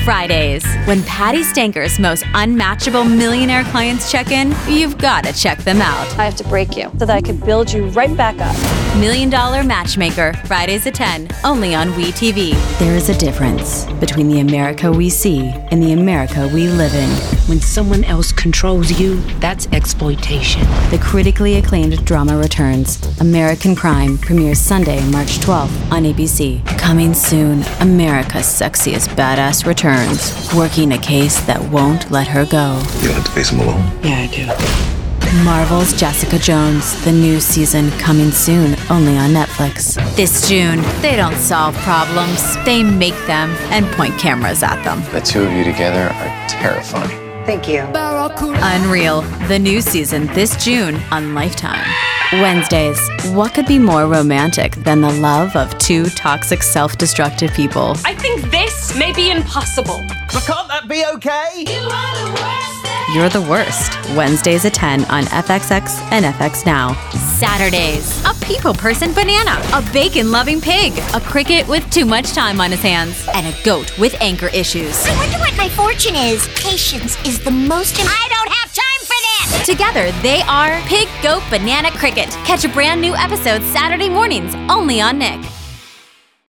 Fridays. When Patty Stanker's most unmatchable millionaire clients check in, you've got to check them out. I have to break you so that I can build you right back up. $1 Million Matchmaker, Fridays at 10, only on WeTV. There is a difference between the America we see and the America we live in. When someone else controls you, that's exploitation. The critically acclaimed drama returns. American Crime premieres Sunday, March 12th on ABC. Coming soon, America's sexiest badass returns, working a case that won't let her go. You don't have to face him alone. Yeah, I do. Marvel's Jessica Jones, the new season coming soon, only on Netflix. This June, they don't solve problems, they make them and point cameras at them. The two of you together are terrifying. Thank you. Unreal, the new season this June on Lifetime. Wednesdays, what could be more romantic than the love of two toxic, self-destructive people? I think this may be impossible. But can't that be okay? You're the Worst. Wednesdays at 10 on FXX and FX Now. Saturdays, a people person banana, a bacon-loving pig, a cricket with too much time on his hands, and a goat with anchor issues. I wonder what my fortune is. Patience is the most I don't have time for that! Together, they are Pig, Goat, Banana, Cricket. Catch a brand new episode Saturday mornings, only on Nick.